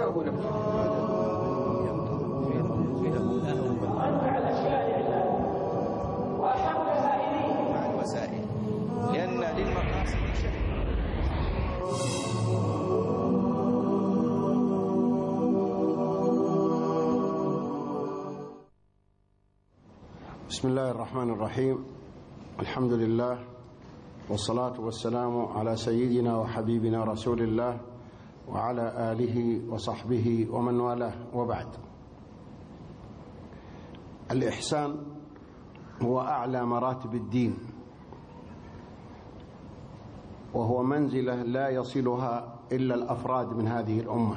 جاءه نفسه. مع الوسائل، لأن للمقاصد شيء. بسم الله الرحمن الرحيم. الحمد لله والصلاة والسلام على سيدنا وحبيبنا رسول الله وعلى آله وصحبه ومن والاه، وبعد. الإحسان هو أعلى مراتب الدين، وهو منزلة لا يصلها إلا الأفراد من هذه الأمة.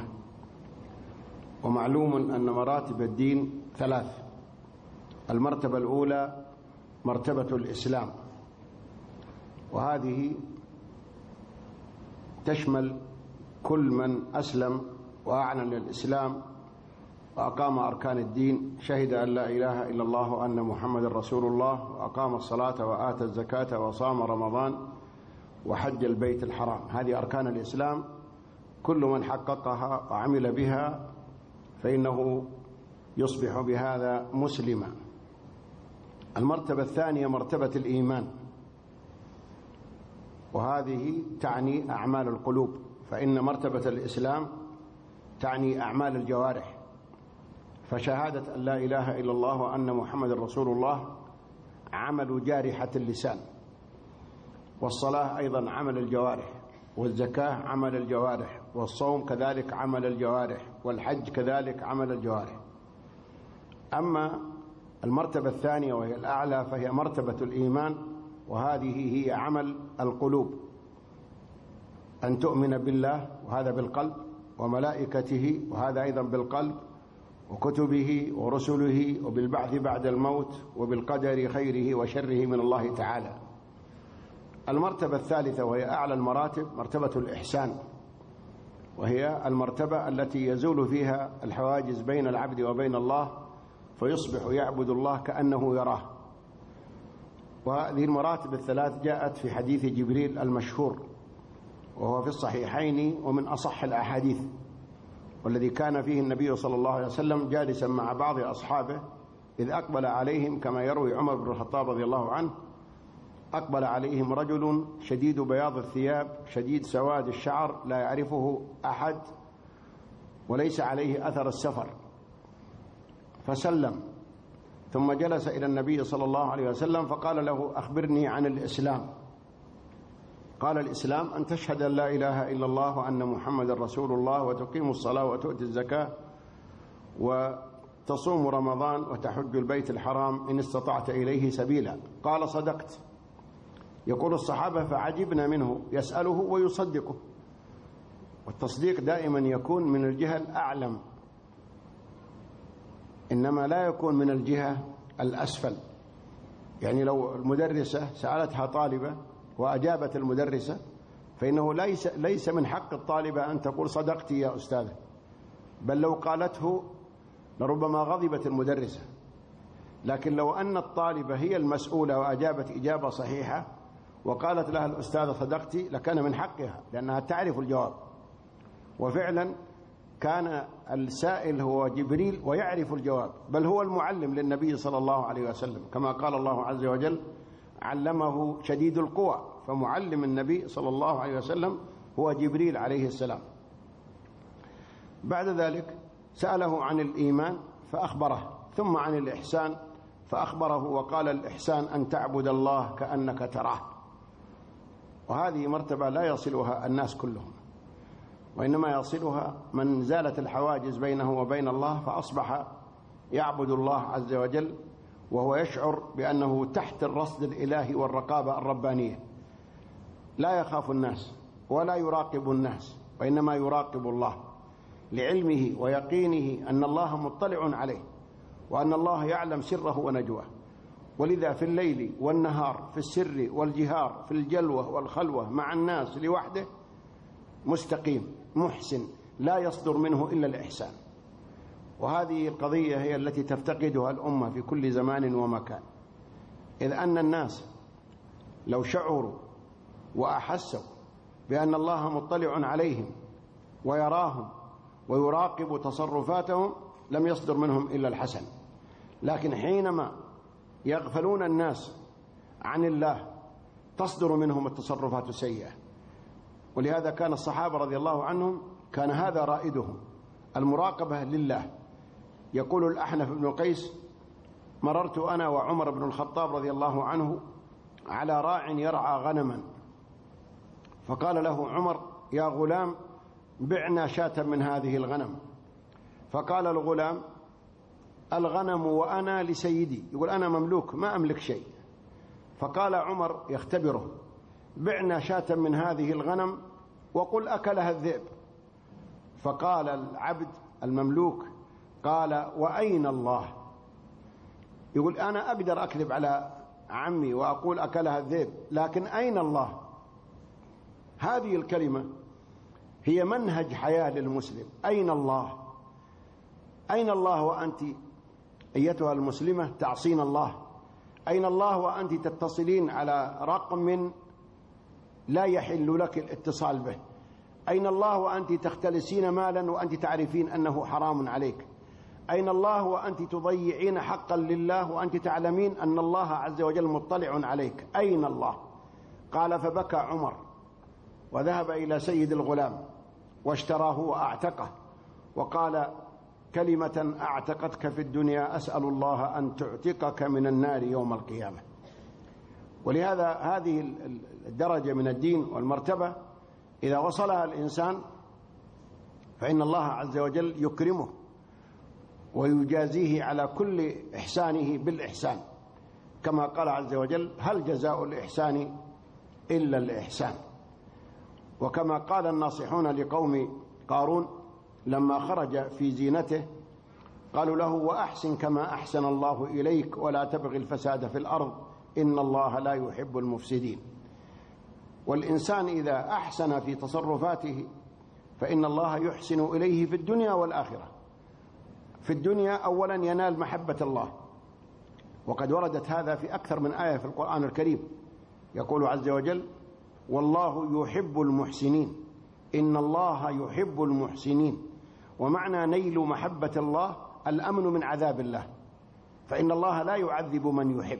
ومعلوم أن مراتب الدين ثلاث. المرتبة الأولى مرتبة الإسلام، وهذه تشمل كل من أسلم وأعلن الإسلام وأقام أركان الدين، شهد أن لا إله إلا الله وأن محمد رسول الله، وأقام الصلاة وآتى الزكاة وصام رمضان وحج البيت الحرام. هذه أركان الإسلام، كل من حققها وعمل بها فإنه يصبح بهذا مسلما. المرتبة الثانية مرتبة الإيمان، وهذه تعني أعمال القلوب، فإن مرتبة الإسلام تعني أعمال الجوارح، فشهادة أن لا إله إلا الله وأن محمد رسول الله عمل جارحة اللسان، والصلاة أيضا عمل الجوارح، والزكاة عمل الجوارح، والصوم كذلك عمل الجوارح، والحج كذلك عمل الجوارح. أما المرتبة الثانية وهي الأعلى فهي مرتبة الإيمان، وهذه هي عمل القلوب، أن تؤمن بالله وهذا بالقلب، وملائكته وهذا أيضا بالقلب، وكتبه ورسله، وبالبعث بعد الموت، وبالقدر خيره وشره من الله تعالى. المرتبة الثالثة وهي أعلى المراتب مرتبة الإحسان، وهي المرتبة التي يزول فيها الحواجز بين العبد وبين الله، فيصبح يعبد الله كأنه يراه. وهذه المراتب الثلاث جاءت في حديث جبريل المشهور، وهو في الصحيحين ومن أصح الأحاديث، والذي كان فيه النبي صلى الله عليه وسلم جالسا مع بعض أصحابه إذ أقبل عليهم، كما يروي عمر بن الخطاب رضي الله عنه، أقبل عليهم رجل شديد بياض الثياب شديد سواد الشعر لا يعرفه أحد، وليس عليه أثر السفر، فسلم، ثم جلس إلى النبي صلى الله عليه وسلم فقال له: أخبرني عن الإسلام. قال: الإسلام أن تشهد أن لا إله إلا الله وأن محمد رسول الله، وتقيم الصلاة وتؤتي الزكاة وتصوم رمضان وتحج البيت الحرام إن استطعت إليه سبيلا. قال: صدقت. يقول الصحابة فعجبنا منه، يسأله ويصدقه، والتصديق دائما يكون من الجهة الأعلم، إنما لا يكون من الجهة الأسفل. يعني لو المدرسة سألتها طالبة وأجابت المدرسة، فإنه ليس من حق الطالبة أن تقول صدقت يا أستاذة، بل لو قالته لربما غضبت المدرسة. لكن لو أن الطالبة هي المسؤولة وأجابت إجابة صحيحة وقالت لها الأستاذة صدقت، لكان من حقها، لأنها تعرف الجواب. وفعلا كان السائل هو جبريل ويعرف الجواب، بل هو المعلم للنبي صلى الله عليه وسلم، كما قال الله عز وجل: علمه شديد القوى. فمعلم النبي صلى الله عليه وسلم هو جبريل عليه السلام. بعد ذلك سأله عن الإيمان فأخبره، ثم عن الإحسان فأخبره وقال: الإحسان أن تعبد الله كأنك تراه. وهذه مرتبة لا يصلها الناس كلهم، وإنما يصلها من زالت الحواجز بينه وبين الله، فأصبح يعبد الله عز وجل وهو يشعر بأنه تحت الرصد الإلهي والرقابة الربانية، لا يخاف الناس ولا يراقب الناس، وإنما يراقب الله، لعلمه ويقينه أن الله مطلع عليه، وأن الله يعلم سره ونجواه. ولذا في الليل والنهار، في السر والجهار، في الجلوة والخلوة، مع الناس لوحده، مستقيم محسن لا يصدر منه إلا الإحسان. وهذه القضية هي التي تفتقدها الأمة في كل زمان ومكان، إذ أن الناس لو شعروا وأحسوا بأن الله مطلع عليهم ويراهم ويراقب تصرفاتهم لم يصدر منهم إلا الحسن. لكن حينما يغفلون الناس عن الله تصدر منهم التصرفات السيئة. ولهذا كان الصحابة رضي الله عنهم كان هذا رائدهم، المراقبة لله. يقول الأحنف بن قيس: مررت أنا وعمر بن الخطاب رضي الله عنه على راع يرعى غنما، فقال له عمر: يا غلام بعنا شاة من هذه الغنم. فقال الغلام: الغنم وأنا لسيدي، يقول أنا مملوك ما أملك شيء. فقال عمر يختبره: بعنا شاة من هذه الغنم وقل أكلها الذئب. فقال العبد المملوك: قال: وأين الله؟ يقول أنا أقدر أكذب على عمي وأقول أكلها الذئب، لكن أين الله؟ هذه الكلمة هي منهج حياة للمسلم. أين الله؟ أين الله وأنت أيتها المسلمة تعصين الله؟ أين الله وأنت تتصلين على رقم لا يحل لك الاتصال به؟ أين الله وأنت تختلسين مالا وأنت تعرفين أنه حرام عليك؟ أين الله وأنت تضيعين حقا لله وأنت تعلمين أن الله عز وجل مطلع عليك؟ أين الله؟ قال: فبكى عمر وذهب إلى سيد الغلام واشتراه وأعتقه، وقال: كلمة أعتقتك في الدنيا أسأل الله أن تعتقك من النار يوم القيامة. ولهذا هذه الدرجة من الدين والمرتبة إذا وصلها الإنسان فإن الله عز وجل يكرمه ويجازيه على كل إحسانه بالإحسان، كما قال عز وجل: هل جزاء الإحسان إلا الإحسان. وكما قال الناصحون لقوم قارون لما خرج في زينته قالوا له: وأحسن كما أحسن الله إليك ولا تبغي الفساد في الأرض إن الله لا يحب المفسدين. والإنسان إذا أحسن في تصرفاته فإن الله يحسن إليه في الدنيا والآخرة. في الدنيا أولا ينال محبة الله، وقد وردت هذا في أكثر من آية في القرآن الكريم. يقول عز وجل: والله يحب المحسنين، إن الله يحب المحسنين. ومعنى نيل محبة الله الأمن من عذاب الله، فإن الله لا يعذب من يحب.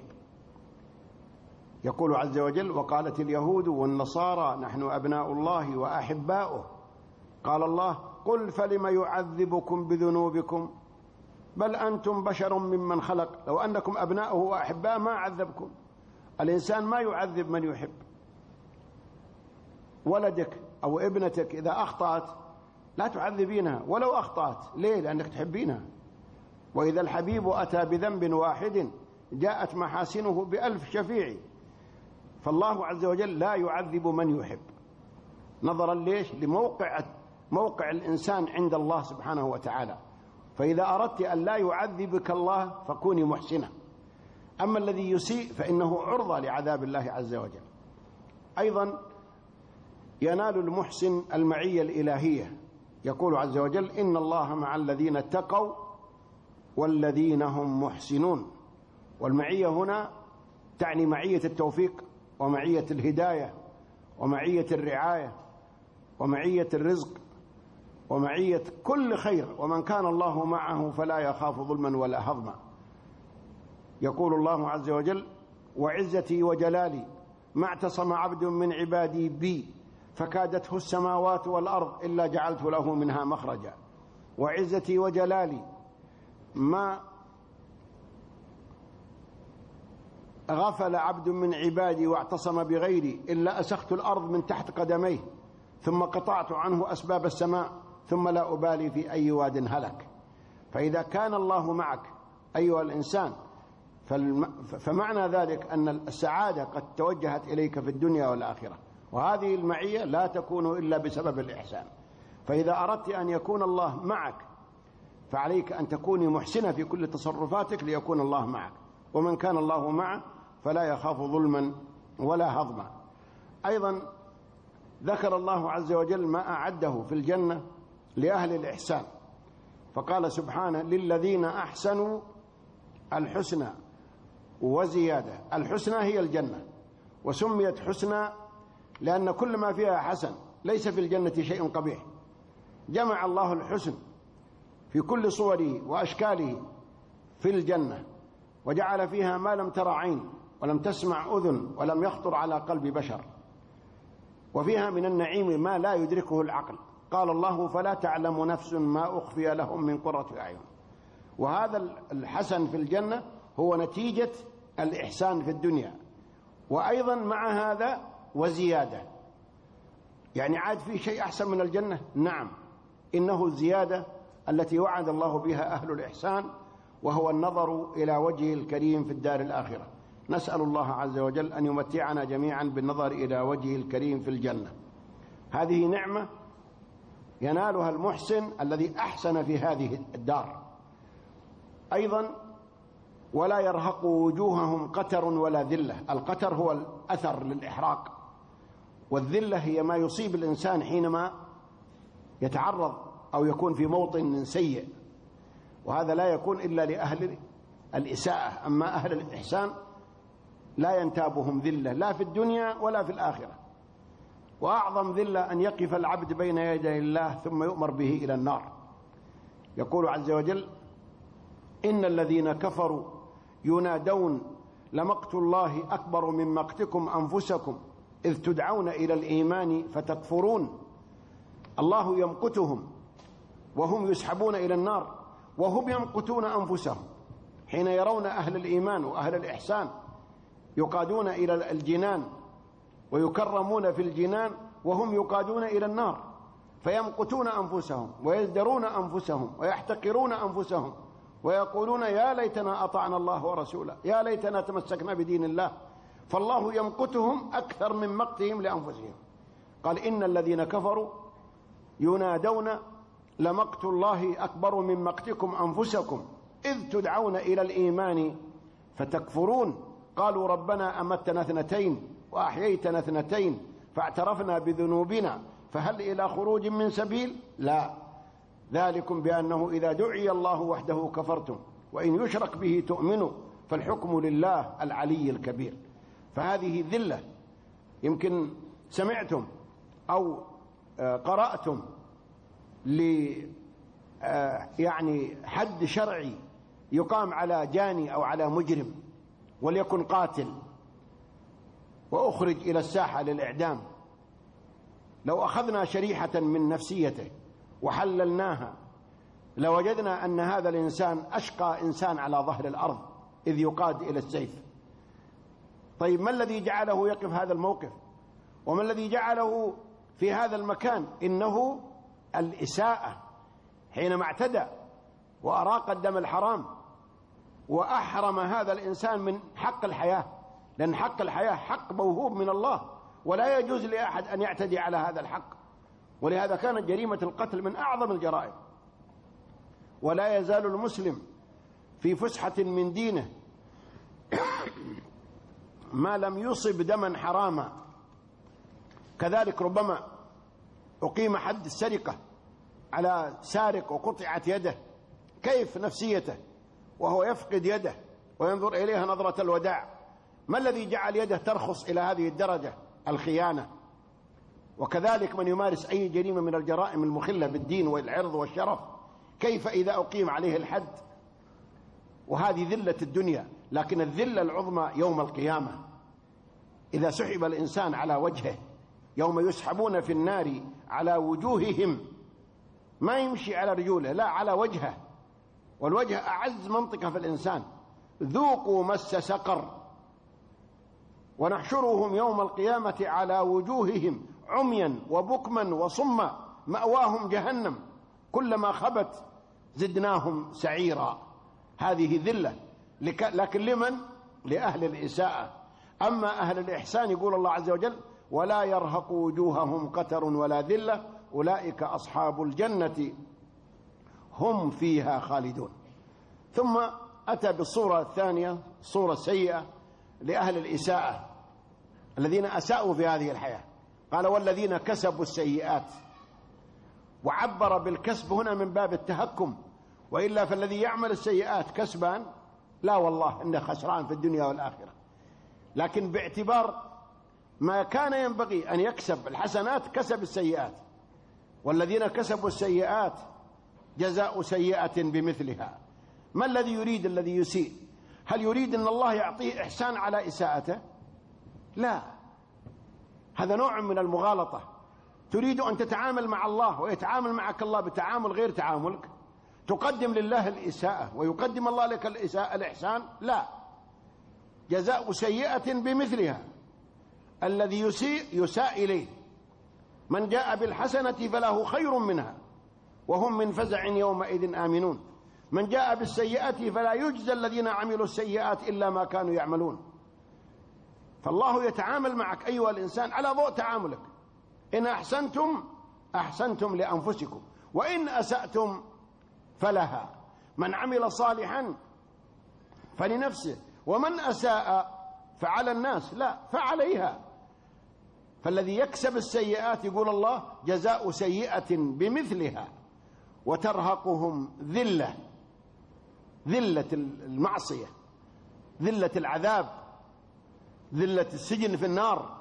يقول عز وجل: وقالت اليهود والنصارى نحن أبناء الله وأحباؤه. قال الله: قل فلم يعذبكم بذنوبكم بل أنتم بشر ممن خلق لو أنكم أبناؤه وأحباء ما عذبكم. الإنسان ما يعذب من يحب. ولدك أو ابنتك إذا أخطأت لا تعذبينها ولو أخطأت. ليه؟ لأنك تحبينها. وإذا الحبيب أتى بذنب واحد جاءت محاسنه بألف شفيع. فالله عز وجل لا يعذب من يحب، نظرا ليش؟ موقع الإنسان عند الله سبحانه وتعالى. فإذا أردت أن لا يعذبك الله فكوني محسنة. أما الذي يسيء فإنه عرضة لعذاب الله عز وجل. أيضا ينال المحسن المعية الإلهية. يقول عز وجل: إن الله مع الذين اتقوا والذين هم محسنون. والمعية هنا تعني معية التوفيق ومعية الهداية ومعية الرعاية ومعية الرزق ومعية كل خير. ومن كان الله معه فلا يخاف ظلما ولا هضما. يقول الله عز وجل: وعزتي وجلالي ما اعتصم عبد من عبادي بي فكادته السماوات والأرض إلا جعلت له منها مخرجا. وعزتي وجلالي ما غفل عبد من عبادي واعتصم بغيري إلا أسخت الأرض من تحت قدميه ثم قطعت عنه أسباب السماء ثم لا أبالي في أي واد هلك. فإذا كان الله معك أيها الإنسان فمعنى ذلك أن السعادة قد توجهت إليك في الدنيا والآخرة. وهذه المعية لا تكون إلا بسبب الإحسان. فإذا أردت أن يكون الله معك فعليك أن تكوني محسنة في كل تصرفاتك ليكون الله معك. ومن كان الله معه فلا يخاف ظلما ولا هضما. أيضا ذكر الله عز وجل ما أعده في الجنة لأهل الإحسان، فقال سبحانه: للذين أحسنوا الحسنى وزيادة. الحسنى هي الجنة، وسميت حسنى لأن كل ما فيها حسن، ليس في الجنة شيء قبيح. جمع الله الحسن في كل صوره وأشكاله في الجنة، وجعل فيها ما لم تر عين ولم تسمع أذن ولم يخطر على قلب بشر، وفيها من النعيم ما لا يدركه العقل. قال الله: فلا تعلم نفس ما أخفي لهم من قرة أعين. وهذا الحسن في الجنة هو نتيجة الإحسان في الدنيا، وأيضا مع هذا وزيادة. يعني عاد في شيء أحسن من الجنة؟ نعم، إنه الزيادة التي وعد الله بها أهل الإحسان، وهو النظر إلى وجهه الكريم في الدار الآخرة. نسأل الله عز وجل أن يمتعنا جميعا بالنظر إلى وجهه الكريم في الجنة. هذه نعمة ينالها المحسن الذي أحسن في هذه الدار. أيضا: ولا يرهق وجوههم قتر ولا ذلة. القتر هو الأثر للإحراق، والذلة هي ما يصيب الإنسان حينما يتعرض أو يكون في موطن سيء، وهذا لا يكون إلا لأهل الإساءة. أما أهل الإحسان لا ينتابهم ذلة لا في الدنيا ولا في الآخرة. وأعظم ذلة أن يقف العبد بين يدي الله ثم يؤمر به إلى النار. يقول عز وجل: إن الذين كفروا ينادون لمقت الله أكبر من مقتكم أنفسكم إذ تدعون إلى الإيمان فتكفرون. الله يمقتهم وهم يسحبون إلى النار، وهم يمقتون أنفسهم حين يرون أهل الإيمان وأهل الإحسان يقادون إلى الجنان ويكرمون في الجنان، وهم يقادون إلى النار، فيمقتون أنفسهم ويزدرون أنفسهم ويحتقرون أنفسهم ويقولون: يا ليتنا أطعنا الله ورسوله، يا ليتنا تمسكنا بدين الله. فالله يمقتهم أكثر من مقتهم لأنفسهم. قال: إن الذين كفروا ينادون لمقت الله أكبر من مقتكم أنفسكم إذ تدعون إلى الإيمان فتكفرون. قالوا: ربنا أمتنا 2 وأحييتنا 2 فاعترفنا بذنوبنا فهل إلى خروج من سبيل؟ لا، ذلكم بأنه إذا دعي الله وحده كفرتم وإن يشرك به تؤمنوا فالحكم لله العلي الكبير. فهذه ذلة. يمكن سمعتم أو قرأتم يعني حد شرعي يقام على جاني أو على مجرم وليكن قاتل وأخرج إلى الساحة للإعدام. لو أخذنا شريحة من نفسيته وحللناها لوجدنا أن هذا الإنسان أشقى إنسان على ظهر الأرض إذ يقاد إلى السيف. طيب، ما الذي جعله يقف هذا الموقف؟ وما الذي جعله في هذا المكان؟ إنه الإساءة، حينما اعتدى وأراق الدم الحرام وأحرم هذا الإنسان من حق الحياة، لأن حق الحياة حق موهوب من الله، ولا يجوز لأحد أن يعتدي على هذا الحق. ولهذا كانت جريمة القتل من أعظم الجرائم. ولا يزال المسلم في فسحة من دينه ما لم يصب دما حراما. كذلك ربما أقيم حد السرقة على سارق وقطعت يده، كيف نفسيته وهو يفقد يده وينظر إليها نظرة الوداع؟ ما الذي جعل يده ترخص إلى هذه الدرجة؟ الخيانة. وكذلك من يمارس أي جريمة من الجرائم المخلة بالدين والعرض والشرف، كيف إذا أقيم عليه الحد؟ وهذه ذلة الدنيا. لكن الذلة العظمى يوم القيامة، إذا سحب الإنسان على وجهه يوم يسحبون في النار على وجوههم، ما يمشي على رجوله، لا، على وجهه، والوجه أعز منطقة في الإنسان. ذوقوا مس سقر ونحشرهم يوم القيامة على وجوههم عميا وبكما وصما مأواهم جهنم كلما خبت زدناهم سعيرا. هذه ذلة، لكن لمن؟ لأهل الإساءة. أما أهل الإحسان يقول الله عز وجل: ولا يرهق وجوههم قتر ولا ذلة أولئك أصحاب الجنة هم فيها خالدون. ثم أتى بالصورة الثانية، الصورة السيئة لأهل الإساءة الذين أساءوا في هذه الحياة. قال: والذين كسبوا السيئات، وعبر بالكسب هنا من باب التهكم، وإلا فالذي يعمل السيئات كسبان لا والله إنه خسران في الدنيا والآخرة. لكن باعتبار ما كان ينبغي أن يكسب الحسنات كسب السيئات. والذين كسبوا السيئات جزاء سيئة بمثلها. ما الذي يريد الذي يسيء؟ هل يريد أن الله يعطيه إحسان على إساءته؟ لا، هذا نوع من المغالطة. تريد أن تتعامل مع الله ويتعامل معك الله بتعامل غير تعاملك، تقدم لله الإساءة ويقدم الله لك الإحسان؟ لا، جزاء سيئة بمثلها. الذي يساء إليه. من جاء بالحسنة فله خير منها وهم من فزع يومئذ آمنون. من جاء بالسيئة فلا يجزى الذين عملوا السيئات إلا ما كانوا يعملون. فالله يتعامل معك أيها الإنسان على ضوء تعاملك. إن أحسنتم أحسنتم لأنفسكم وإن أسأتم فلها. من عمل صالحا فلنفسه ومن أساء فعلى الناس، لا، فعليها. فالذي يكسب السيئات يقول الله جزاء سيئة بمثلها وترهقهم ذلة، ذلة المعصية، ذلة العذاب، ذلة السجن في النار.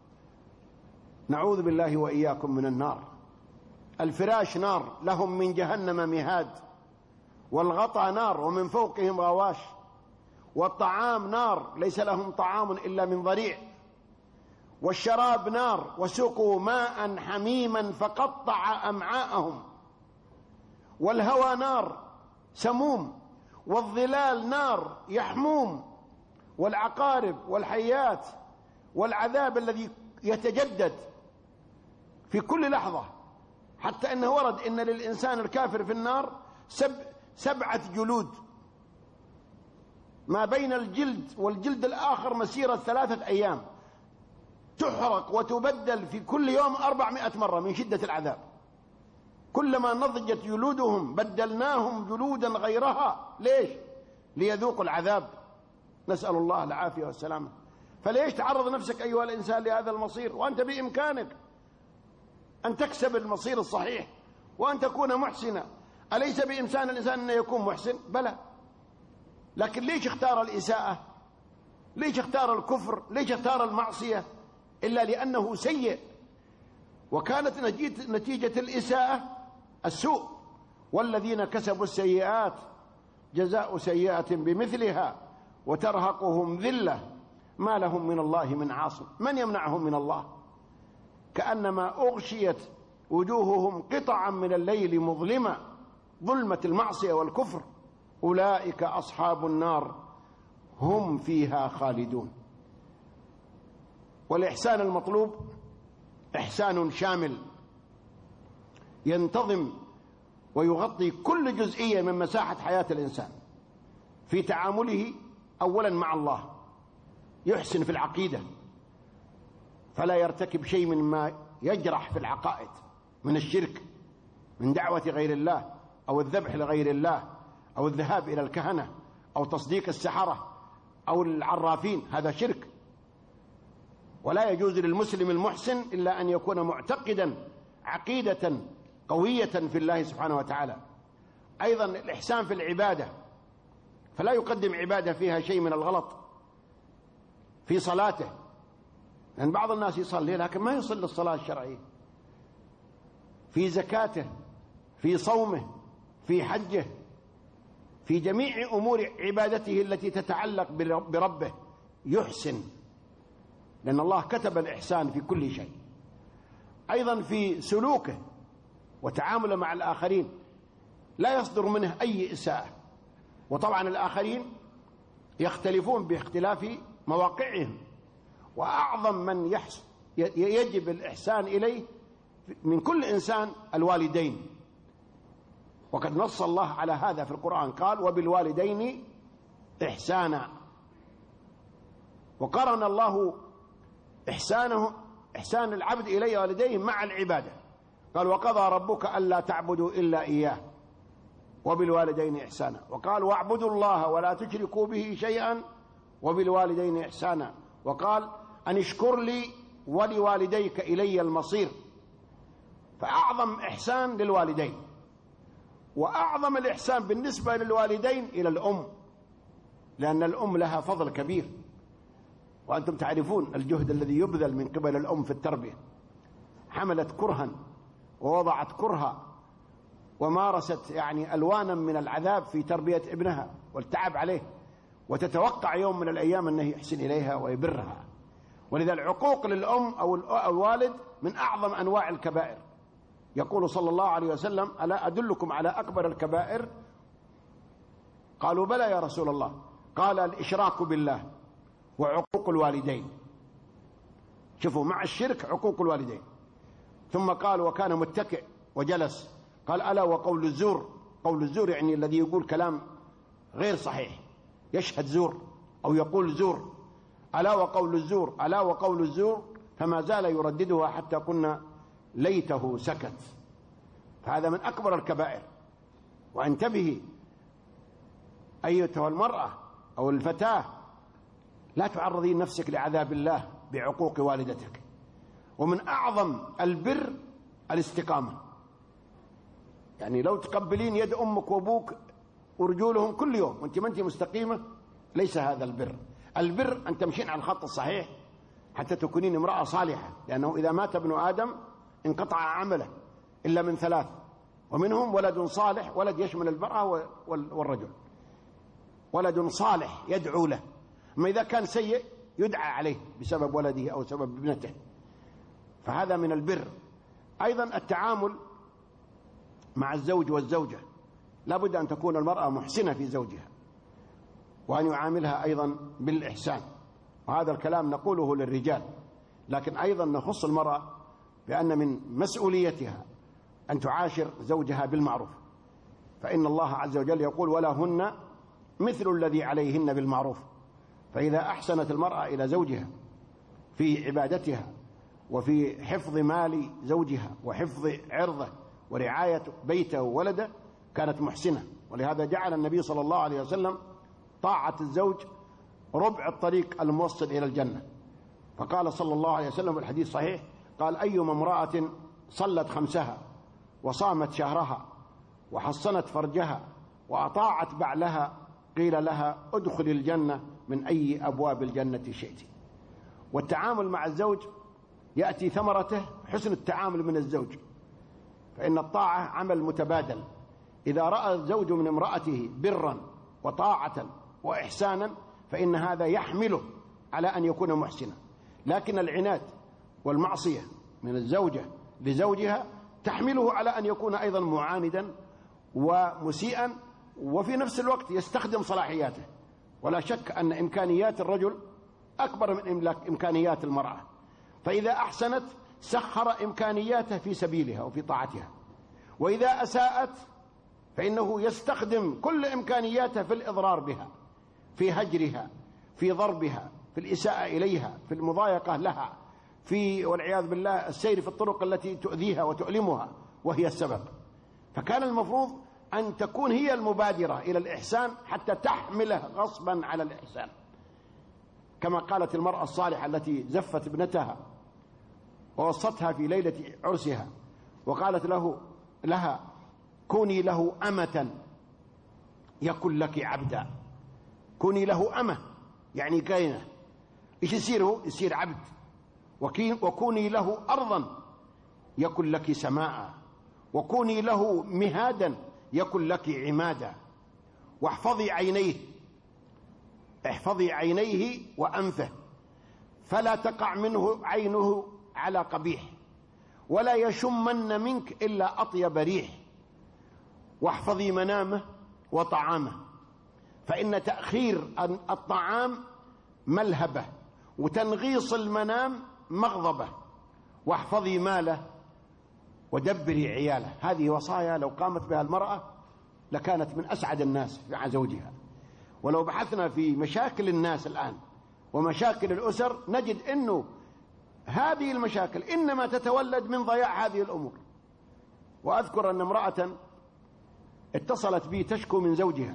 نعوذ بالله وإياكم من النار. الفراش نار، لهم من جهنم مهاد، والغطا نار ومن فوقهم غواش، والطعام نار ليس لهم طعام إلا من ضريع، والشراب نار وسقوا ماء حميما فقطع أمعاءهم، والهوى نار سموم، والظلال نار يحموم، والعقارب والحيات، والعذاب الذي يتجدد في كل لحظة، حتى أنه ورد إن للإنسان الكافر في النار 7 جلود، ما بين الجلد والجلد الآخر مسيرة 3 أيام، تحرق وتبدل في كل يوم 400 مرة من شدة العذاب. كلما نضجت جلودهم بدلناهم جلودا غيرها. ليش؟ ليذوقوا العذاب. نسأل الله العافية والسلامة. فليش تعرض نفسك أيها الإنسان لهذا المصير وأنت بإمكانك أن تكسب المصير الصحيح وأن تكون محسنا؟ أليس بإمكان الإنسان أن يكون محسن؟ بلى، لكن ليش اختار الإساءة؟ ليش اختار الكفر؟ ليش اختار المعصية؟ إلا لأنه سيء، وكانت نتيجة الإساءة السوء. والذين كسبوا السيئات جزاء سيئة بمثلها وترهقهم ذلة ما لهم من الله من عاصم. من يمنعهم من الله؟ كأنما أغشيت وجوههم قطعا من الليل مظلمة، ظلمة المعصية والكفر. أولئك أصحاب النار هم فيها خالدون. والإحسان المطلوب إحسان شامل ينتظم ويغطي كل جزئية من مساحة حياة الإنسان في تعامله. أولا مع الله، يحسن في العقيدة فلا يرتكب شيء من ما يجرح في العقائد من الشرك، من دعوة غير الله أو الذبح لغير الله أو الذهاب إلى الكهنة أو تصديق السحرة أو العرافين، هذا شرك. ولا يجوز للمسلم المحسن إلا أن يكون معتقدا عقيدة قوية في الله سبحانه وتعالى. أيضا الإحسان في العبادة، فلا يقدم عبادة فيها شيء من الغلط في صلاته، لأن بعض الناس يصلي لكن ما يصلي الصلاة الشرعية، في زكاته، في صومه، في حجه، في جميع أمور عبادته التي تتعلق بربه يحسن، لأن الله كتب الإحسان في كل شيء. أيضا في سلوكه وتعامله مع الآخرين لا يصدر منه أي إساءة. وطبعا الآخرين يختلفون باختلاف مواقعهم، وأعظم من يجب الإحسان إليه من كل إنسان الوالدين. وقد نص الله على هذا في القرآن، قال وبالوالدين إحسانا. وقرن الله إحسان العبد إليه والديه مع العبادة، قال وقضى ربك ألا تعبدوا إلا إياه وبالوالدين إحسانا. وقال واعبدوا الله ولا تشركوا به شيئا وبالوالدين إحسانا. وقال أن اشكر لي ولوالديك إلي المصير. فأعظم إحسان للوالدين، وأعظم الإحسان بالنسبة للوالدين إلى الأم، لأن الأم لها فضل كبير، وأنتم تعرفون الجهد الذي يبذل من قبل الأم في التربية. حملت كرها ووضعت كرها ومارست يعني ألوانا من العذاب في تربية ابنها والتعب عليه، وتتوقع يوم من الأيام أنه يحسن إليها ويبرها. ولذا العقوق للأم أو الوالد من أعظم أنواع الكبائر. يقول صلى الله عليه وسلم: ألا أدلكم على أكبر الكبائر؟ قالوا: بلى يا رسول الله. قال: الإشراك بالله وعقوق الوالدين. شوفوا، مع الشرك عقوق الوالدين. ثم قال: وكان متكئ وجلس، قال: ألا وقول الزور. قول الزور يعني الذي يقول كلام غير صحيح، يشهد زور أو يقول زور. ألا وقول الزور، ألا وقول الزور، فما زال يرددها حتى قلنا ليته سكت. فهذا من أكبر الكبائر. وانتبهي أيتها المرأة أو الفتاة، لا تعرضين نفسك لعذاب الله بعقوق والدتك. ومن أعظم البر الاستقامة. يعني لو تقبلين يد أمك وأبوك ورجولهم كل يوم وأنت ما أنت مستقيمة، ليس هذا البر. البر أن تمشين على الخط الصحيح حتى تكونين امرأة صالحة، لأنه إذا مات ابن آدم انقطع عمله إلا من ثلاث، ومنهم ولد صالح. ولد يشمل المرأة والرجل. ولد صالح يدعو له، أما إذا كان سيء يدعى عليه بسبب ولده أو سبب ابنته. فهذا من البر. أيضا التعامل مع الزوج والزوجة، لا بد أن تكون المرأة محسنة في زوجها، وأن يعاملها أيضا بالإحسان. وهذا الكلام نقوله للرجال، لكن أيضا نخص المرأة بأن من مسؤوليتها أن تعاشر زوجها بالمعروف. فإن الله عز وجل يقول: ولهن مثل الذي عليهن بالمعروف. فإذا أحسنت المرأة إلى زوجها في عبادتها وفي حفظ مال زوجها وحفظ عرضه ورعاية بيته وولده، كانت محسنة. ولهذا جعل النبي صلى الله عليه وسلم طاعة الزوج ربع الطريق الموصل إلى الجنة. فقال صلى الله عليه وسلم في الحديث الصحيح: قال: أيما امرأة صلت خمسها وصامت شهرها وحصنت فرجها وأطاعت بعلها قيل لها ادخل الجنة من أي أبواب الجنة شئت. والتعامل مع الزوج يأتي ثمرته حسن التعامل من الزوج، فإن الطاعة عمل متبادل. إذا رأى الزوج من امرأته برا وطاعة وإحسانا فإن هذا يحمله على أن يكون محسنا. لكن العناد والمعصية من الزوجة لزوجها تحمله على أن يكون أيضا معاندا ومسيئا، وفي نفس الوقت يستخدم صلاحياته. ولا شك أن إمكانيات الرجل أكبر من إمكانيات المرأة، فإذا أحسنت سخر إمكانياته في سبيلها وفي طاعتها، وإذا أساءت فإنه يستخدم كل إمكانياته في الإضرار بها، في هجرها، في ضربها، في الإساءة إليها، في المضايقة لها، في والعياذ بالله السير في الطرق التي تؤذيها وتؤلمها وهي السبب. فكان المفروض أن تكون هي المبادرة إلى الإحسان حتى تحمله غصبا على الإحسان، كما قالت المرأة الصالحة التي زفت ابنتها ووصتها في ليلة عرسها وقالت لها: كوني له أمة يكن لك عبدا. كوني له أمة يعني كينة، إيش يصير؟ يصير عبد. وكوني له أرضا يكن لك سماء، وكوني له مهادا يكن لك عمادا. واحفظي عينيه، احفظي عينيه وأنفه، فلا تقع منه عينه على قبيح، ولا يشمن منك إلا أطيب ريح. واحفظي منامه وطعامه، فإن تأخير الطعام ملهبة وتنغيص المنام مغضبة. واحفظي ماله ودبري عياله. هذه وصايا لو قامت بها المرأة لكانت من أسعد الناس مع زوجها. ولو بحثنا في مشاكل الناس الآن ومشاكل الأسر نجد أنه هذه المشاكل إنما تتولد من ضياع هذه الأمور. وأذكر أن امرأة اتصلت بي تشكو من زوجها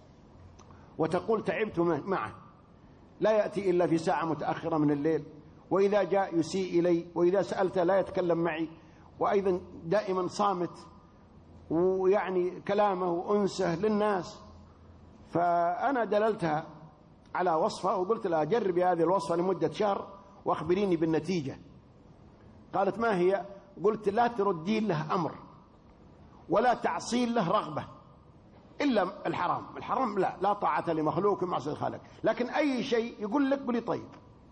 وتقول: تعبت معه، لا يأتي إلا في ساعة متأخرة من الليل، وإذا جاء يسيء إلي، وإذا سألته لا يتكلم معي، وأيضا دائما صامت، ويعني كلامه وأنسه للناس. فأنا دللتها على وصفة وقلت لها: جربي هذه الوصفة لمدة شهر وأخبريني بالنتيجة. قالت: ما هي؟ قلت لا تردين له أمر ولا تعصين له رغبة إلا الحرام لا طاعة لمخلوق معصية الخالق. لكن أي شيء يقول لك قولي طيب،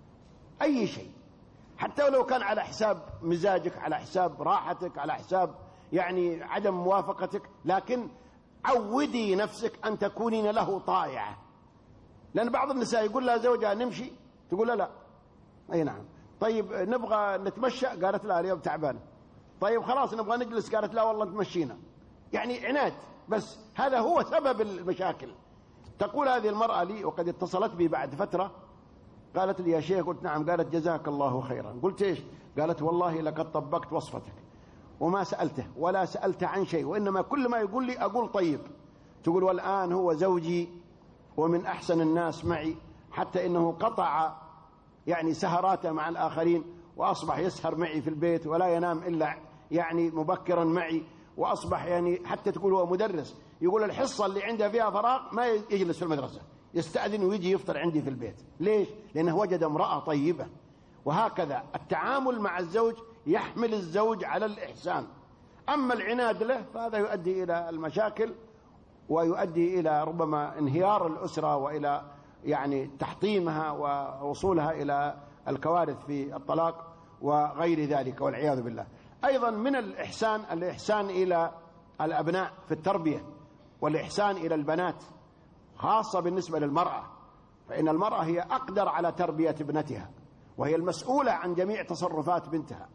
أي شيء حتى ولو كان على حساب مزاجك، على حساب راحتك، على حساب يعني عدم موافقتك، لكن عودي نفسك أن تكونين له طائعة. لأن بعض النساء يقول لها زوجها نمشي، تقول لا أي نعم. طيب نبغى نتمشى، قالت لا اليوم تعبانة. طيب خلاص نبغى نجلس، قالت لا والله تمشينا. يعني عناد. بس هذا هو سبب المشاكل. تقول هذه المرأة لي، وقد اتصلت بي بعد فترة، قالت لي يا شيخ، قلت نعم. قالت جزاك الله خيرا. قلت ايش؟ قالت والله لقد طبقت وصفتك وما سألته ولا سألت عن شيء، وإنما كل ما يقول لي أقول طيب. تقول والآن هو زوجي ومن أحسن الناس معي، حتى إنه قطع يعني سهراته مع الآخرين، وأصبح يسهر معي في البيت ولا ينام إلا يعني مبكرا معي، وأصبح يعني حتى تقول هو مدرس، يقول الحصة اللي عنده فيها فراغ ما يجلس في المدرسة، يستأذن ويجي يفطر عندي في البيت. ليش؟ لأنه وجد امرأة طيبة. وهكذا التعامل مع الزوج يحمل الزوج على الإحسان. أما العناد له فهذا يؤدي إلى المشاكل، ويؤدي إلى ربما انهيار الأسرة، وإلى يعني تحطيمها ووصولها إلى الكوارث في الطلاق وغير ذلك والعياذ بالله. أيضا من الإحسان إلى الأبناء في التربية، والإحسان إلى البنات، خاصة بالنسبة للمرأة، فإن المرأة هي أقدر على تربية ابنتها، وهي المسؤولة عن جميع تصرفات بنتها.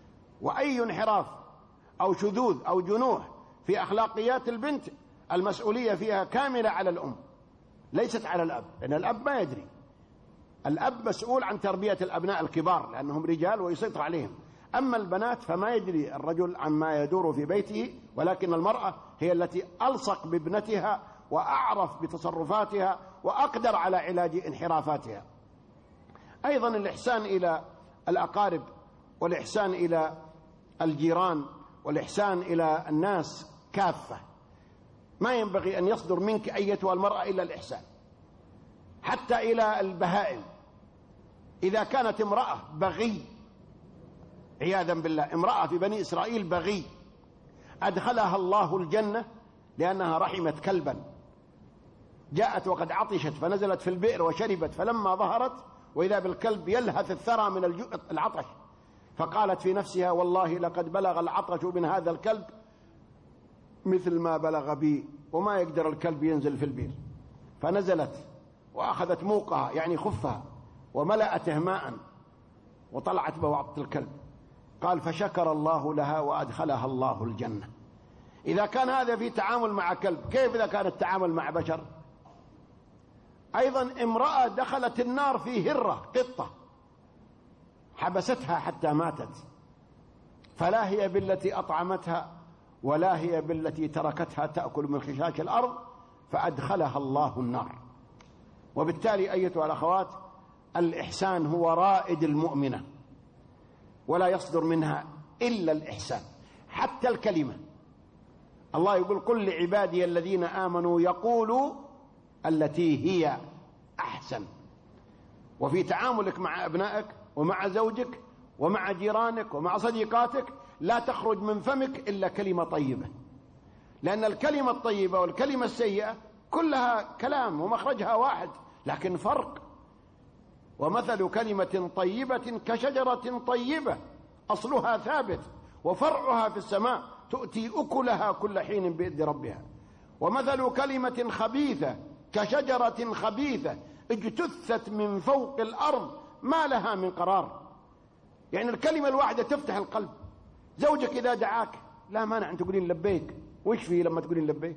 وأي انحراف أو شذوذ أو جنوح في أخلاقيات البنت المسؤولية فيها كاملة على الأم، ليست على الأب، لأن الأب ما يدري. الأب مسؤول عن تربية الأبناء الكبار لأنهم رجال ويسيطر عليهم. أما البنات فما يدري الرجل عما يدور في بيته، ولكن المرأة هي التي ألصق بابنتها وأعرف بتصرفاتها وأقدر على علاج انحرافاتها. أيضا الإحسان إلى الأقارب، والإحسان إلى الجيران، والإحسان إلى الناس كافة. ما ينبغي أن يصدر منك أيتها المرأة إلا الإحسان، حتى إلى البهائم. إذا كانت امرأة بغي، عياذا بالله، امرأة في بني إسرائيل بغي، أدخلها الله الجنة لأنها رحمت كلبا، جاءت وقد عطشت فنزلت في البئر وشربت، فلما ظهرت وإذا بالكلب يلهث الثرى من العطش، فقالت في نفسها والله لقد بلغ العطش من هذا الكلب مثل ما بلغ بي، وما يقدر الكلب ينزل في البئر. فنزلت وأخذت موقها يعني خفها وملأته ماء وطلعت بوعظة الكلب. قال فشكر الله لها وأدخلها الله الجنة. إذا كان هذا في تعامل مع كلب، كيف إذا كان التعامل مع بشر؟ أيضا امرأة دخلت النار في هرة، قطة حبستها حتى ماتت، فلا هي بالتي أطعمتها ولا هي بالتي تركتها تأكل من خشاش الأرض، فأدخلها الله النار. وبالتالي أيتها الأخوات، الإحسان هو رائد المؤمنة، ولا يصدر منها إلا الإحسان. حتى الكلمة، الله يقول قل لعبادي الذين آمنوا يقولوا التي هي أحسن. وفي تعاملك مع أبنائك ومع زوجك ومع جيرانك ومع صديقاتك لا تخرج من فمك إلا كلمة طيبة، لأن الكلمة الطيبة والكلمة السيئة كلها كلام ومخرجها واحد، لكن فرق. ومثل كلمة طيبة كشجرة طيبة أصلها ثابت وفرعها في السماء تؤتي أكلها كل حين بإذن ربها. ومثل كلمة خبيثة كشجرة خبيثة اجتثت من فوق الأرض ما لها من قرار. يعني الكلمة الواحدة تفتح القلب. زوجك إذا دعاك لا مانع أن تقولين لبيك، وش فيه لما تقولين لبيك؟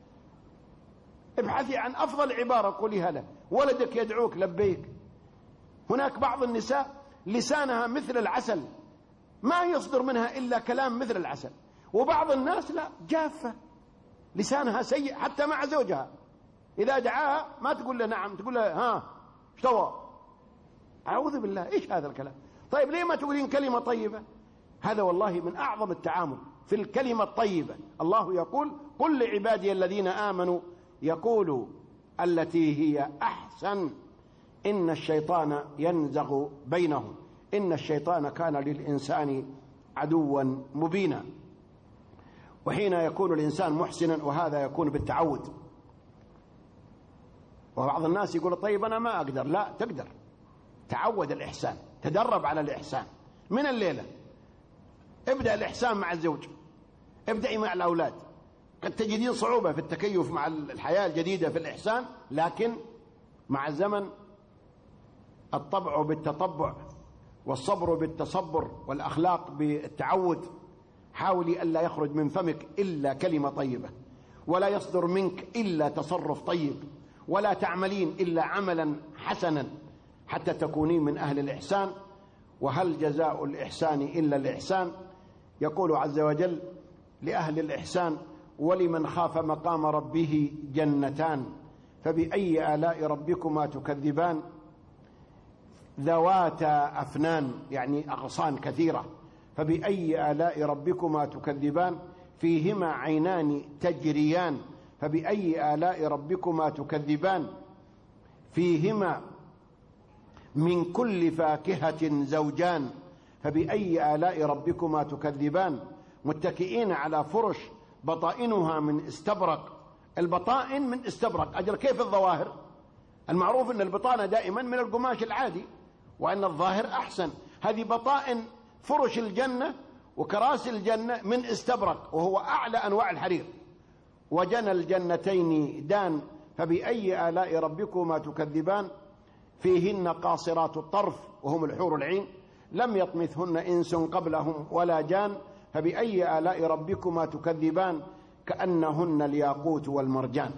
ابحثي عن أفضل عبارة قوليها له. ولدك يدعوك لبيك. هناك بعض النساء لسانها مثل العسل، ما يصدر منها إلا كلام مثل العسل، وبعض الناس لا، جافة لسانها سيء حتى مع زوجها. إذا دعاها ما تقول له نعم، تقول له ها اشتوى. أعوذ بالله، إيش هذا الكلام؟ طيب ليه ما تقولين كلمة طيبة؟ هذا والله من أعظم التعامل في الكلمة الطيبة. الله يقول قل لعبادي الذين آمنوا يقولوا التي هي أحسن إن الشيطان ينزغ بينهم إن الشيطان كان للإنسان عدوا مبينا. وحين يكون الإنسان محسنا، وهذا يكون بالتعود. وبعض الناس يقول طيب أنا ما أقدر. لا، تقدر. تعود الإحسان، تدرب على الإحسان من الليلة. ابدأ الإحسان مع الزوج، ابدأي مع الأولاد. قد تجدين صعوبة في التكيف مع الحياة الجديدة في الإحسان، لكن مع الزمن الطبع بالتطبع، والصبر بالتصبر، والأخلاق بالتعود. حاولي ألا يخرج من فمك إلا كلمة طيبة، ولا يصدر منك إلا تصرف طيب، ولا تعملين إلا عملا حسنا حتى تكونين من أهل الإحسان. وهل جزاء الإحسان إلا الإحسان؟ يقول عز وجل لأهل الإحسان: ولمن خاف مقام ربه جنتان فبأي آلاء ربكما تكذبان ذواتا أفنان، يعني أغصان كثيرة. فبأي آلاء ربكما تكذبان فيهما عينان تجريان فبأي آلاء ربكما تكذبان فيهما من كل فاكهة زوجان فبأي آلاء ربكما تكذبان متكئين على فرش بطائنها من استبرق. البطائن من استبرق. أجل كيف الظواهر؟ المعروف أن البطانة دائما من القماش العادي، وأن الظاهر أحسن. هذه بطائن فرش الجنة وكراسي الجنة من استبرق، وهو أعلى أنواع الحرير. وجنى الجنتين دان فبأي آلاء ربكما تكذبان فيهن قاصرات الطرف وهم الحور العين لم يطمثهن إنس قبلهم ولا جان فبأي آلاء ربكما تكذبان كأنهن الياقوت والمرجان.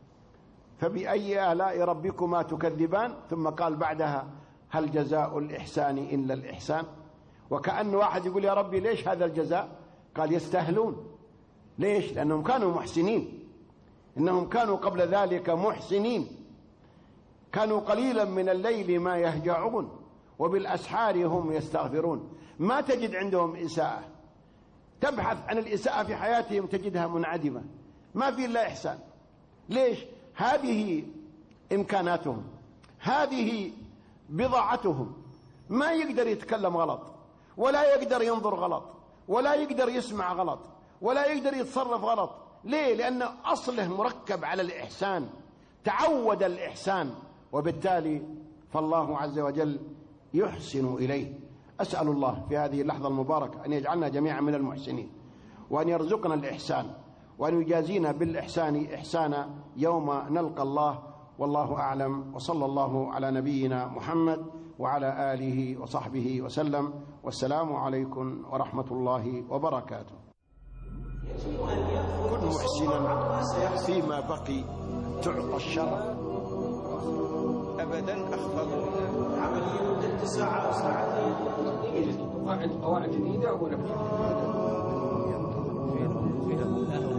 فبأي آلاء ربكما تكذبان، ثم قال بعدها: هل جزاء الإحسان إلا الإحسان؟ وكأن واحد يقول: يا ربي ليش هذا الجزاء؟ قال: يستاهلون. ليش؟ لأنهم كانوا محسنين. إنهم كانوا قبل ذلك محسنين، كانوا قليلا من الليل ما يهجعون وبالأسحار هم يستغفرون. ما تجد عندهم إساءة. تبحث عن الإساءة في حياتهم تجدها منعدمة، ما في إلا إحسان. ليش؟ هذه إمكاناتهم، هذه بضاعتهم. ما يقدر يتكلم غلط، ولا يقدر ينظر غلط، ولا يقدر يسمع غلط، ولا يقدر يتصرف غلط. ليه؟ لأن أصله مركب على الإحسان، تعود الإحسان، وبالتالي فالله عز وجل يحسن إليه. أسأل الله في هذه اللحظة المباركة أن يجعلنا جميعا من المحسنين، وأن يرزقنا الإحسان، وأن يجازينا بالإحسان إحسانا يوم نلقى الله. والله أعلم، وصلى الله على نبينا محمد وعلى آله وصحبه وسلم، والسلام عليكم ورحمة الله وبركاته. كن محسنا فيما بقي تعطى الشرف. أبدا أخفض عملية مدة ساعة أو ساعتين. قواعد جديدة ولا